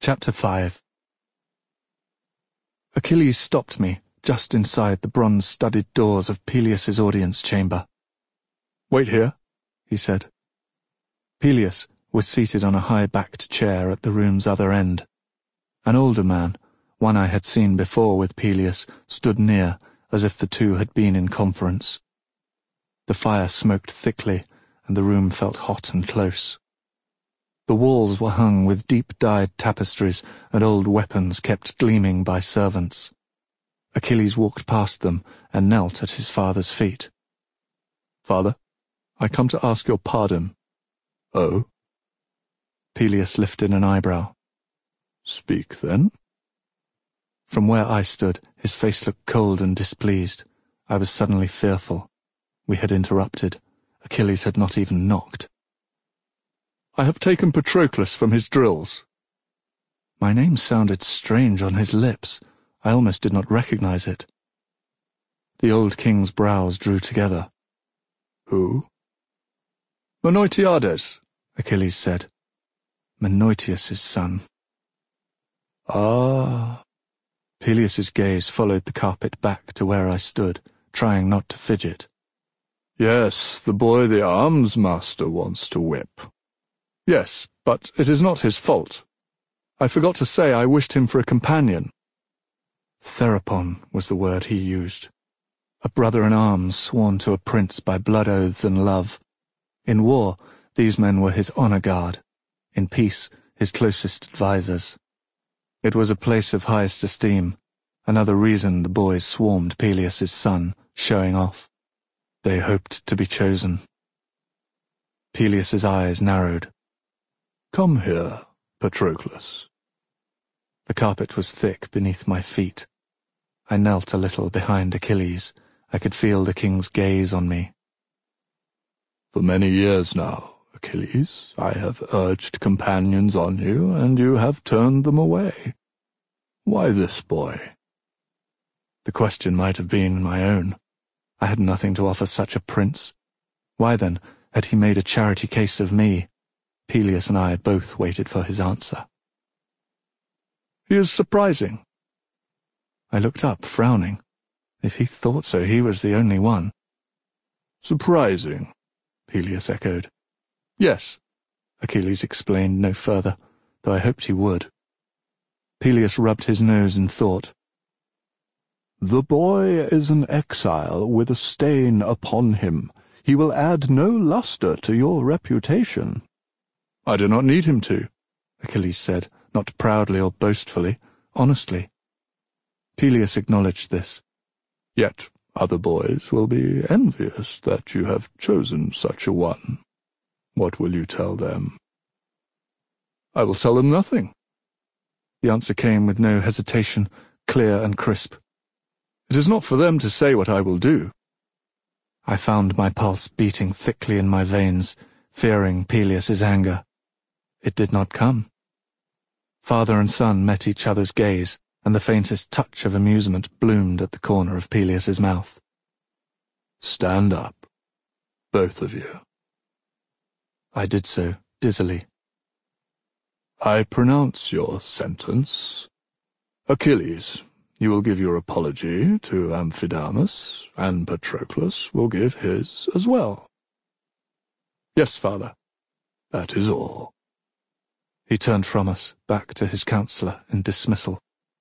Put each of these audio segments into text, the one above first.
Chapter 5. Achilles stopped me just inside the bronze-studded doors of Peleus's audience chamber. "Wait here," he said. Peleus was seated on a high-backed chair at the room's other end. An older man, one I had seen before with Peleus, stood near, as if the two had been in conference. The fire smoked thickly, and the room felt hot and close. The walls were hung with deep-dyed tapestries, and old weapons kept gleaming by servants. Achilles walked past them and knelt at his father's feet. "Father, I come to ask your pardon." "Oh?" Peleus lifted an eyebrow. "Speak, then." From where I stood, his face looked cold and displeased. I was suddenly fearful. We had interrupted. Achilles had not even knocked. "I have taken Patroclus from his drills." My name sounded strange on his lips. I almost did not recognize it. The old king's brows drew together. "Who?" "Menoetiades," Achilles said. Menoetius' son. "Ah." Peleus's gaze followed the carpet back to where I stood, trying not to fidget. "Yes, the boy the arms master wants to whip." "Yes, but it is not his fault. I forgot to say I wished him for a companion." Therapon was the word he used. A brother-in-arms sworn to a prince by blood oaths and love. In war, these men were his honor guard. In peace, his closest advisers. It was a place of highest esteem, another reason the boys swarmed Peleus's son, showing off. They hoped to be chosen. Peleus's eyes narrowed. "Come here, Patroclus." The carpet was thick beneath my feet. I knelt a little behind Achilles. I could feel the king's gaze on me. "For many years now, Achilles, I have urged companions on you, and you have turned them away. Why this boy?" The question might have been my own. I had nothing to offer such a prince. Why, then, had he made a charity case of me? Peleus and I both waited for his answer. "He is surprising." I looked up, frowning. If he thought so, he was the only one. "Surprising," Peleus echoed. "Yes," Achilles explained no further, though I hoped he would. Peleus rubbed his nose in thought. "The boy is an exile with a stain upon him. He will add no luster to your reputation." "I do not need him to," Achilles said, not proudly or boastfully, honestly. Peleus acknowledged this. "Yet other boys will be envious that you have chosen such a one. What will you tell them?" "I will tell them nothing." The answer came with no hesitation, clear and crisp. "It is not for them to say what I will do." I found my pulse beating thickly in my veins, fearing Peleus's anger. It did not come. Father and son met each other's gaze, and the faintest touch of amusement bloomed at the corner of Peleus's mouth. "Stand up, both of you." I did so, dizzily. "I pronounce your sentence. Achilles, you will give your apology to Amphidamas, and Patroclus will give his as well." "Yes, father." "That is all." He turned from us, back to his counselor, in dismissal.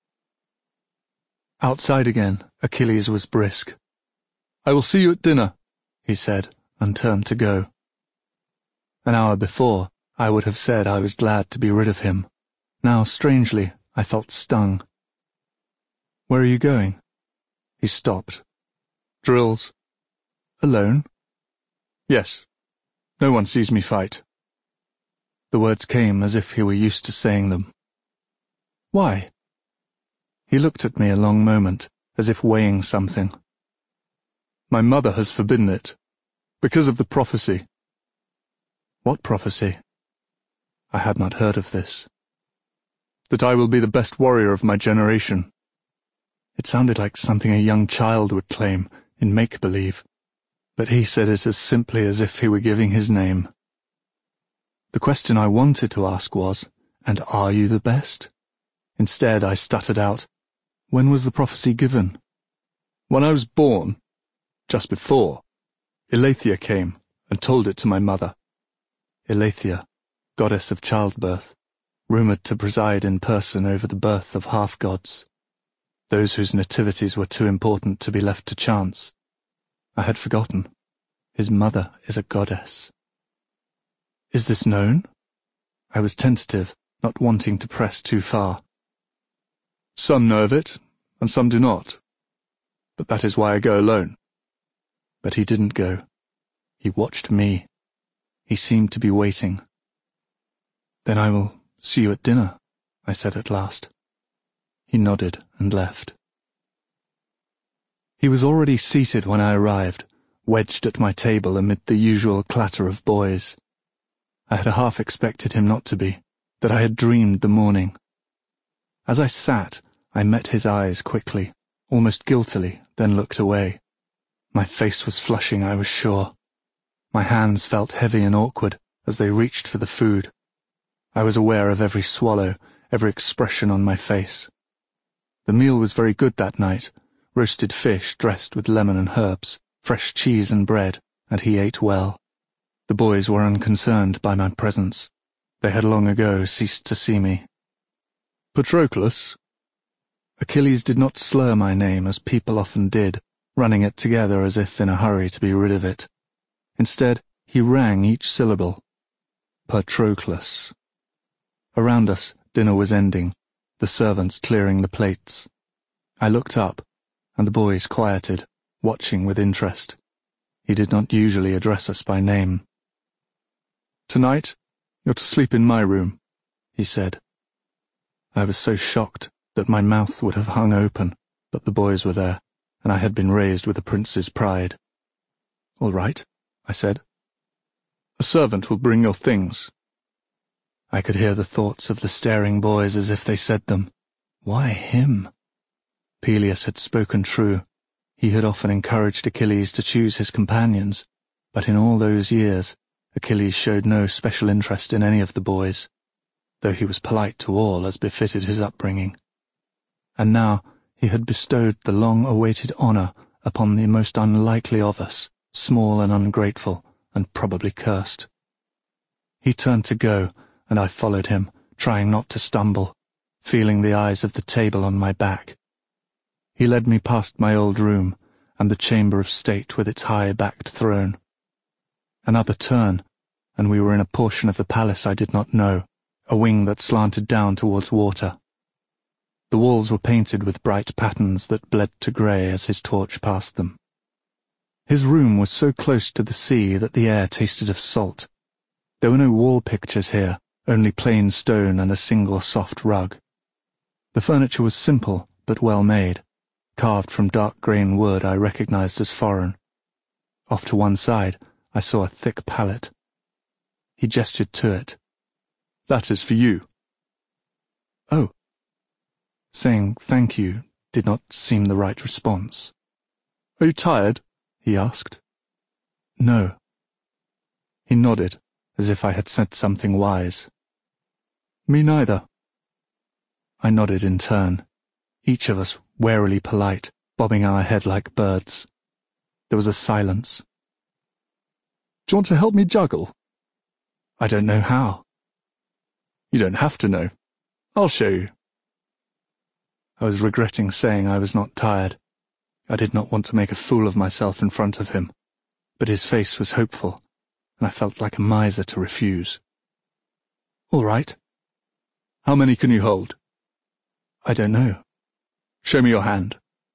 Outside again, Achilles was brisk. "I will see you at dinner," he said, and turned to go. An hour before, I would have said I was glad to be rid of him. Now, strangely, I felt stung. "Where are you going?" He stopped. "Drills." "Alone?" "Yes. No one sees me fight." The words came as if he were used to saying them. "Why?" He looked at me a long moment, as if weighing something. "My mother has forbidden it, because of the prophecy." "What prophecy?" I had not heard of this. "That I will be the best warrior of my generation." It sounded like something a young child would claim, in make-believe, but he said it as simply as if he were giving his name. The question I wanted to ask was, And are you the best? Instead, I stuttered out, "When was the prophecy given?" "When I was born. Just before. Elathia came and told it to my mother." Elathia, goddess of childbirth, rumoured to preside in person over the birth of half-gods, those whose nativities were too important to be left to chance. I had forgotten. His mother is a goddess. "Is this known?" I was tentative, not wanting to press too far. "Some know of it, and some do not. But that is why I go alone." But he didn't go. He watched me. He seemed to be waiting. "Then I will see you at dinner," I said at last. He nodded and left. He was already seated when I arrived, wedged at my table amid the usual clatter of boys. I had half expected him not to be, that I had dreamed the morning. As I sat, I met his eyes quickly, almost guiltily, then looked away. My face was flushing, I was sure. My hands felt heavy and awkward as they reached for the food. I was aware of every swallow, every expression on my face. The meal was very good that night, roasted fish dressed with lemon and herbs, fresh cheese and bread, and he ate well. The boys were unconcerned by my presence. They had long ago ceased to see me. "Patroclus?" Achilles did not slur my name as people often did, running it together as if in a hurry to be rid of it. Instead, he rang each syllable. Patroclus. Around us, dinner was ending, the servants clearing the plates. I looked up, and the boys quieted, watching with interest. He did not usually address us by name. "Tonight, you're to sleep in my room," he said. I was so shocked that my mouth would have hung open, but the boys were there, and I had been raised with a prince's pride. "All right," I said. "A servant will bring your things." I could hear the thoughts of the staring boys as if they said them. Why him? Peleus had spoken true. He had often encouraged Achilles to choose his companions, but in all those years, Achilles showed no special interest in any of the boys, though he was polite to all as befitted his upbringing. And now he had bestowed the long-awaited honour upon the most unlikely of us, small and ungrateful, and probably cursed. He turned to go, and I followed him, trying not to stumble, feeling the eyes of the table on my back. He led me past my old room, and the chamber of state with its high-backed throne. Another turn, and we were in a portion of the palace I did not know, a wing that slanted down towards water. The walls were painted with bright patterns that bled to grey as his torch passed them. His room was so close to the sea that the air tasted of salt. There were no wall pictures here, only plain stone and a single soft rug. The furniture was simple, but well made, carved from dark-grain wood I recognized as foreign. Off to one side, I saw a thick pallet. He gestured to it. "That is for you." "Oh." Saying thank you did not seem the right response. "Are you tired?" he asked. "No." He nodded, as if I had said something wise. "Me neither." I nodded in turn, each of us warily polite, bobbing our head like birds. There was a silence. "Do you want to help me juggle?" "I don't know how." "You don't have to know. I'll show you." I was regretting saying I was not tired. I did not want to make a fool of myself in front of him, but his face was hopeful, and I felt like a miser to refuse. "All right." "How many can you hold?" "I don't know." "Show me your hand."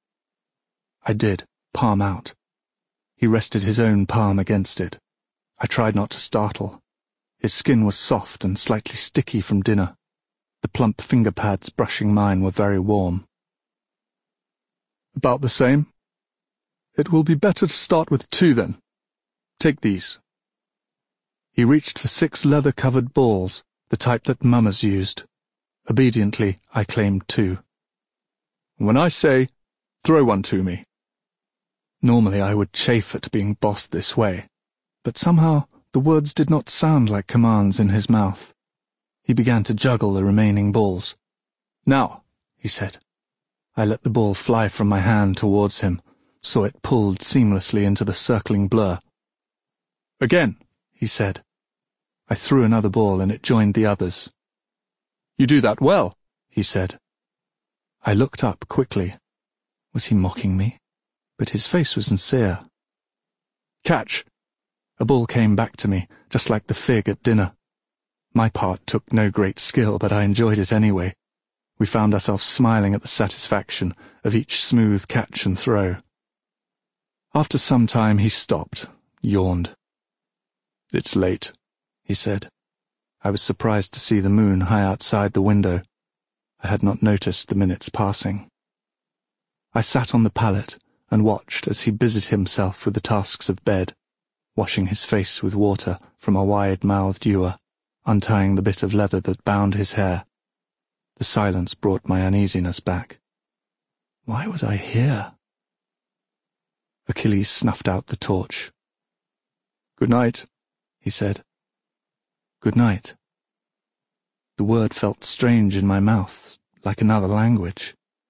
I did, palm out. He rested his own palm against it. I tried not to startle. His skin was soft and slightly sticky from dinner. The plump finger pads brushing mine were very warm. "About the same? It will be better to start with 2 then. Take these." He reached for 6 leather-covered balls, the type that mummers used. Obediently, I claimed 2. "When I say, throw one to me." Normally I would chafe at being bossed this way, but somehow the words did not sound like commands in his mouth. He began to juggle the remaining balls. "Now," he said. I let the ball fly from my hand towards him, saw it pulled seamlessly into the circling blur. "Again," he said. I threw another ball and it joined the others. "You do that well," he said. I looked up quickly. Was he mocking me? But his face was sincere. "Catch!" A ball came back to me, just like the fig at dinner. My part took no great skill, but I enjoyed it anyway. We found ourselves smiling at the satisfaction of each smooth catch and throw. After some time he stopped, yawned. "It's late," he said. I was surprised to see the moon high outside the window. I had not noticed the minutes passing. I sat on the pallet and watched as he busied himself with the tasks of bed, washing his face with water from a wide-mouthed ewer, untying the bit of leather that bound his hair. The silence brought my uneasiness back. Why was I here? Achilles snuffed out the torch. "Good night," he said. "Good night." The word felt strange in my mouth, like another language.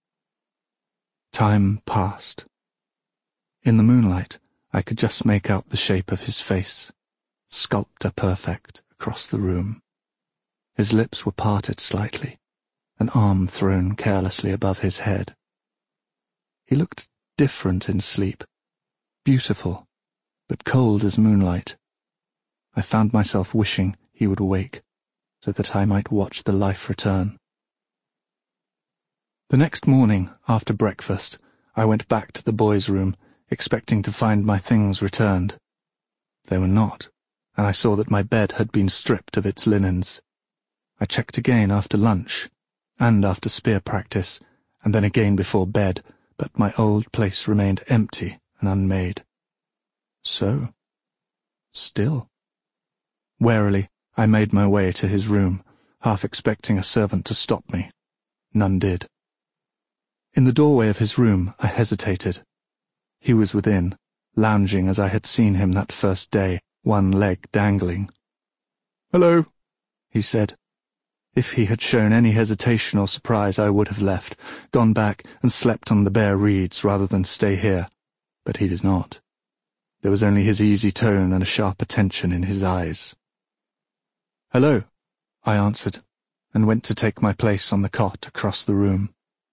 Time passed. In the moonlight, I could just make out the shape of his face, sculptor perfect, across the room. His lips were parted slightly, an arm thrown carelessly above his head. He looked different in sleep, beautiful, but cold as moonlight. I found myself wishing he would awake, so that I might watch the life return. The next morning, after breakfast, I went back to the boys' room, expecting to find my things returned. They were not, and I saw that my bed had been stripped of its linens. I checked again after lunch, and after spear practice, and then again before bed, but my old place remained empty and unmade. So, still. Warily, I made my way to his room, half expecting a servant to stop me. None did. In the doorway of his room, I hesitated. He was within, lounging as I had seen him that first day, one leg dangling. "Hello," he said. If he had shown any hesitation or surprise, I would have left, gone back and slept on the bare reeds rather than stay here. But he did not. There was only his easy tone and a sharp attention in his eyes. "Hello," I answered, and went to take my place on the cot across the room.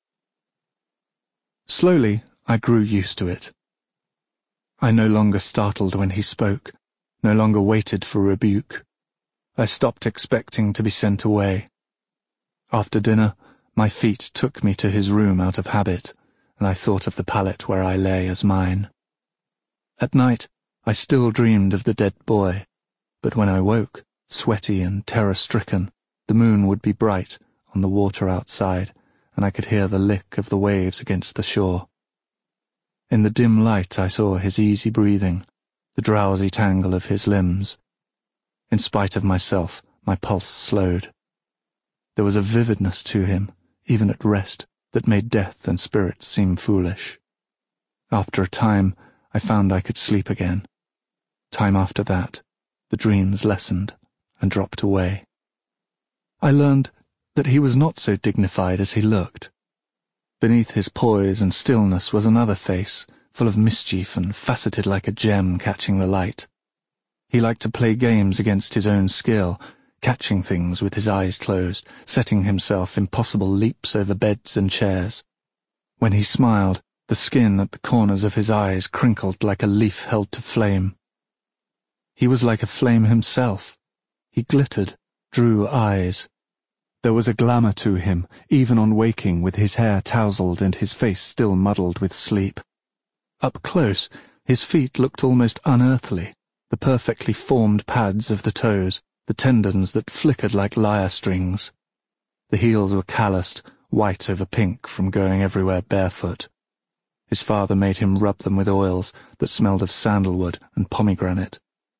Slowly, I grew used to it. I no longer startled when he spoke, no longer waited for rebuke. I stopped expecting to be sent away. After dinner, my feet took me to his room out of habit, and I thought of the pallet where I lay as mine. At night, I still dreamed of the dead boy, but when I woke, sweaty and terror-stricken, the moon would be bright on the water outside, and I could hear the lick of the waves against the shore. In the dim light I saw his easy breathing, the drowsy tangle of his limbs. In spite of myself, my pulse slowed. There was a vividness to him, even at rest, that made death and spirits seem foolish. After a time, I found I could sleep again. Time after that, the dreams lessened and dropped away. I learned that he was not so dignified as he looked. Beneath his poise and stillness was another face, full of mischief and faceted like a gem catching the light. He liked to play games against his own skill, catching things with his eyes closed, setting himself impossible leaps over beds and chairs. When he smiled, the skin at the corners of his eyes crinkled like a leaf held to flame. He was like a flame himself. He glittered, drew eyes. There was a glamour to him, even on waking, with his hair tousled and his face still muddled with sleep. Up close, his feet looked almost unearthly, the perfectly formed pads of the toes, the tendons that flickered like lyre strings. The heels were calloused, white over pink from going everywhere barefoot. His father made him rub them with oils that smelled of sandalwood and pomegranate.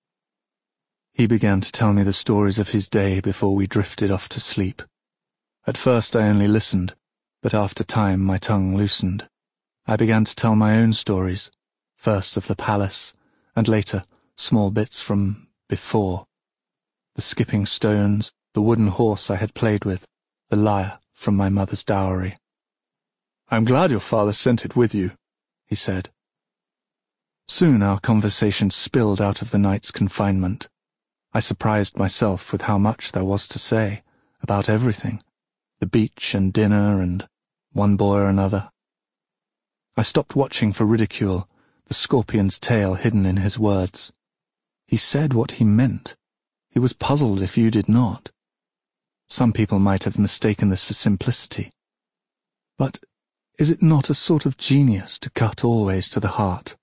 He began to tell me the stories of his day before we drifted off to sleep. At first I only listened, but after time my tongue loosened. I began to tell my own stories, first of the palace, and later small bits from before. The skipping stones, the wooden horse I had played with, the lyre from my mother's dowry. "I'm glad your father sent it with you," he said. Soon our conversation spilled out of the night's confinement. I surprised myself with how much there was to say, about everything, the beach and dinner and one boy or another. I stopped watching for ridicule, the scorpion's tail hidden in his words. He said what he meant. He was puzzled if you did not. Some people might have mistaken this for simplicity. But is it not a sort of genius to cut always to the heart?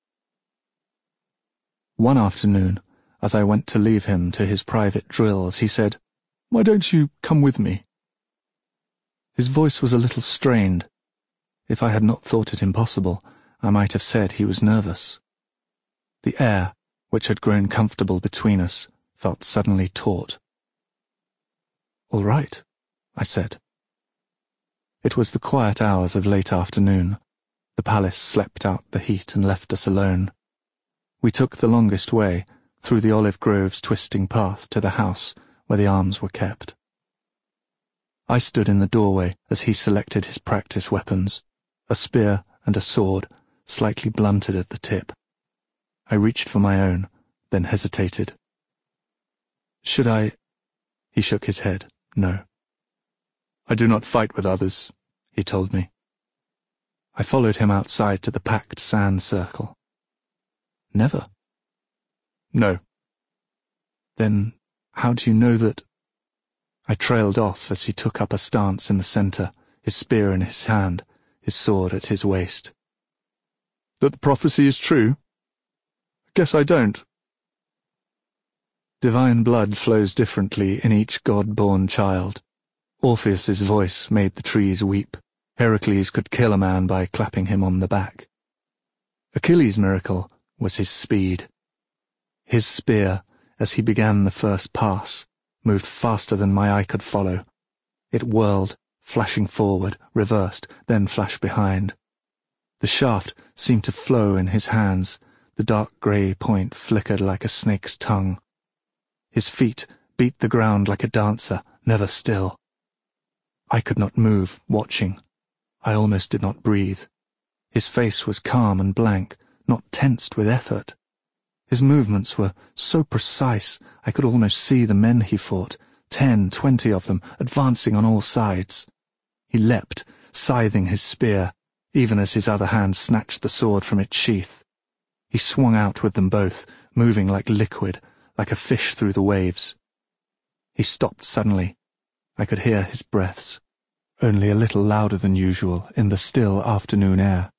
One afternoon, as I went to leave him to his private drills, he said, "Why don't you come with me?" His voice was a little strained. If I had not thought it impossible, I might have said he was nervous. The air, which had grown comfortable between us, felt suddenly taut. "All right," I said. It was the quiet hours of late afternoon. The palace slept out the heat and left us alone. We took the longest way, through the olive grove's twisting path to the house where the arms were kept. I stood in the doorway as he selected his practice weapons, a spear and a sword, slightly blunted at the tip. I reached for my own, then hesitated. "Should I—" He shook his head. "No." "I do not fight with others," he told me. I followed him outside to the packed sand circle. "Never?" "No." "Then how do you know that—" I trailed off as he took up a stance in the centre, his spear in his hand, his sword at his waist. "That the prophecy is true? I guess I don't." Divine blood flows differently in each God-born child. Orpheus's voice made the trees weep. Heracles could kill a man by clapping him on the back. Achilles' miracle was his speed. His spear, as he began the first pass, moved faster than my eye could follow. It whirled, flashing forward, reversed, then flashed behind. The shaft seemed to flow in his hands. The dark grey point flickered like a snake's tongue. His feet beat the ground like a dancer, never still. I could not move, watching. I almost did not breathe. His face was calm and blank, not tensed with effort. His movements were so precise I could almost see the men he fought, 10, 20 of them, advancing on all sides. He leapt, scything his spear, even as his other hand snatched the sword from its sheath. He swung out with them both, moving like liquid, like a fish through the waves. He stopped suddenly. I could hear his breaths, only a little louder than usual in the still afternoon air.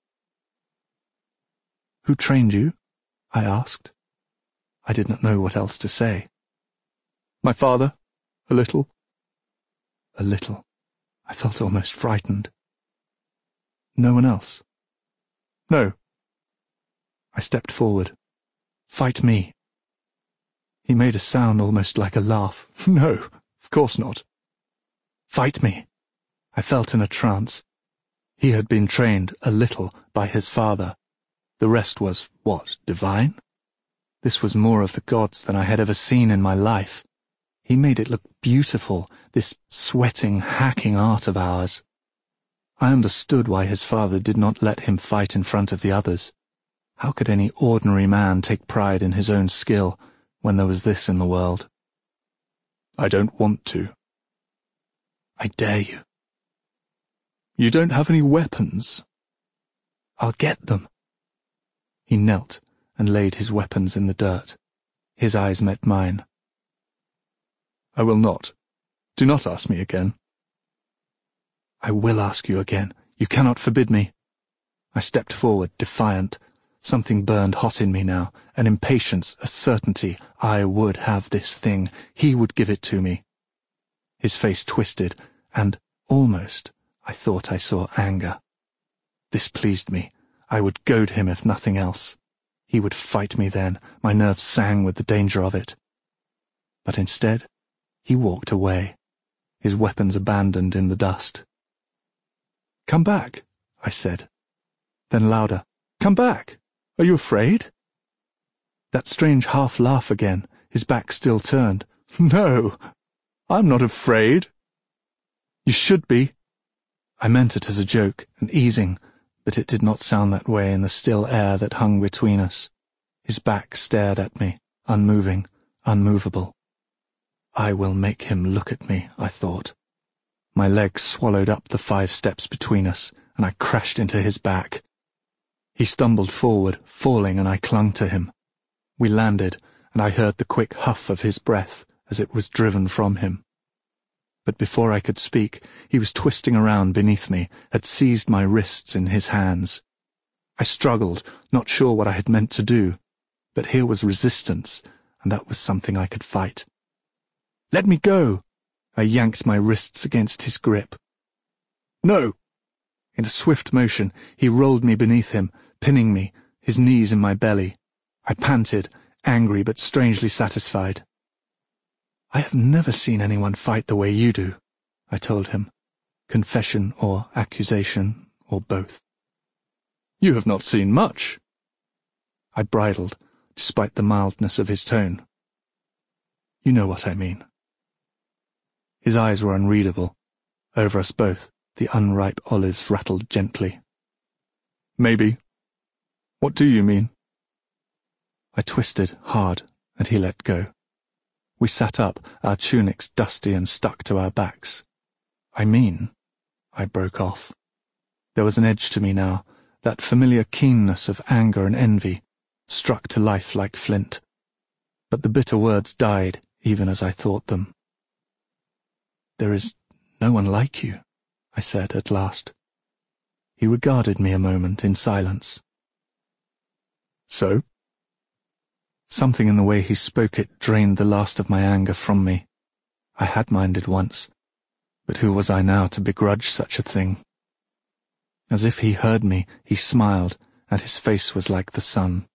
"Who trained you?" I asked. I did not know what else to say. "My father, a little." A little. I felt almost frightened. "No one else?" "No." I stepped forward. "Fight me." He made a sound almost like a laugh. "No, of course not." "Fight me." I felt in a trance. He had been trained a little by his father. The rest was, what, divine? This was more of the gods than I had ever seen in my life. He made it look beautiful, this sweating, hacking art of ours. I understood why his father did not let him fight in front of the others. How could any ordinary man take pride in his own skill when there was this in the world? "I don't want to." "I dare you." "You don't have any weapons." "I'll get them." He knelt and laid his weapons in the dirt. His eyes met mine. "I will not. Do not ask me again." "I will ask you again. You cannot forbid me." I stepped forward, defiant. Something burned hot in me now, an impatience, a certainty. I would have this thing. He would give it to me. His face twisted, and, almost, I thought I saw anger. This pleased me. I would goad him if nothing else. He would fight me then. My nerves sang with the danger of it. But instead, he walked away, his weapons abandoned in the dust. "Come back," I said. Then louder, "Come back! Are you afraid?" That strange half-laugh again, his back still turned. "No! I'm not afraid. You should be. I meant it as a joke, an easing, but it did not sound that way in the still air that hung between us. His back stared at me, unmoving, unmovable. I will make him look at me, I thought. My legs swallowed up the 5 steps between us, and I crashed into his back. He stumbled forward, falling, and I clung to him. We landed, and I heard the quick huff of his breath as it was driven from him. But before I could speak, he was twisting around beneath me, had seized my wrists in his hands. I struggled, not sure what I had meant to do, but here was resistance, and that was something I could fight. "Let me go!" I yanked my wrists against his grip. "No!" In a swift motion, he rolled me beneath him, pinning me, his knees in my belly. I panted, angry but strangely satisfied. "I have never seen anyone fight the way you do," I told him. Confession or accusation, or both. "You have not seen much." I bridled, despite the mildness of his tone. "You know what I mean." His eyes were unreadable. Over us both, the unripe olives rattled gently. "Maybe. What do you mean?" I twisted hard, and he let go. We sat up, our tunics dusty and stuck to our backs. "I broke off. There was an edge to me now, that familiar keenness of anger and envy, struck to life like flint. But the bitter words died, even as I thought them. "There is no one like you," I said at last. He regarded me a moment in silence. "So?" Something in the way he spoke it drained the last of my anger from me. I had minded once, but who was I now to begrudge such a thing? As if he heard me, he smiled, and his face was like the sun.